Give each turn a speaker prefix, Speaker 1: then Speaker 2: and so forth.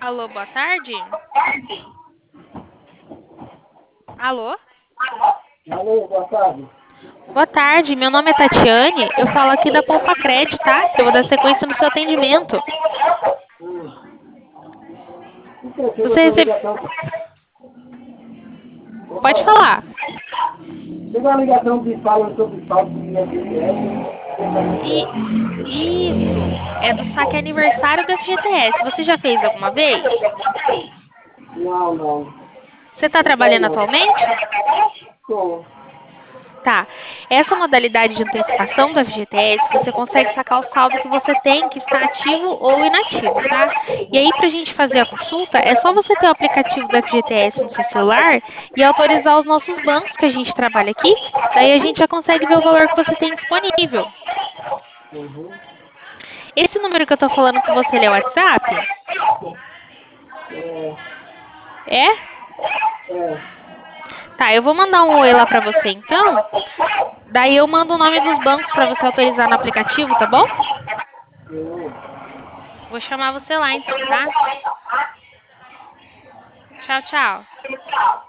Speaker 1: Alô, boa tarde. Alô?
Speaker 2: Alô, boa tarde.
Speaker 1: Boa tarde, meu nome é Tatiane. Eu falo aqui da Compacred, tá? Eu vou dar sequência no seu atendimento.
Speaker 2: O que é que
Speaker 1: Você
Speaker 2: você
Speaker 1: recebe...
Speaker 2: ligação?
Speaker 1: Pode
Speaker 2: Opa,
Speaker 1: falar.
Speaker 2: chegou a ligação que fala sobre salto de FGTS.
Speaker 1: E... Isso. É do saque aniversário do FGTS. Você já fez alguma vez?
Speaker 2: Não, não.
Speaker 1: Você está
Speaker 2: Então
Speaker 1: trabalhando
Speaker 2: não.
Speaker 1: atualmente?
Speaker 2: Tô.
Speaker 1: Tá. Essa modalidade de antecipação do FGTS, você consegue sacar o saldo que você tem, que está ativo ou inativo, tá? E aí, para a gente fazer a consulta, é só você ter o aplicativo do FGTS no seu celular e autorizar os nossos bancos que a gente trabalha aqui. Daí a gente já consegue ver o valor que você tem disponível.
Speaker 2: Uhum.
Speaker 1: Esse número que eu tô falando com você, ele é o WhatsApp?
Speaker 2: É,
Speaker 1: É?
Speaker 2: é.
Speaker 1: Tá, eu vou mandar um oi lá pra você então. Daí eu mando o nome dos bancos pra você autorizar no aplicativo, tá bom?
Speaker 2: Eu...
Speaker 1: Vou chamar você lá então, tá? Tchau, tchau.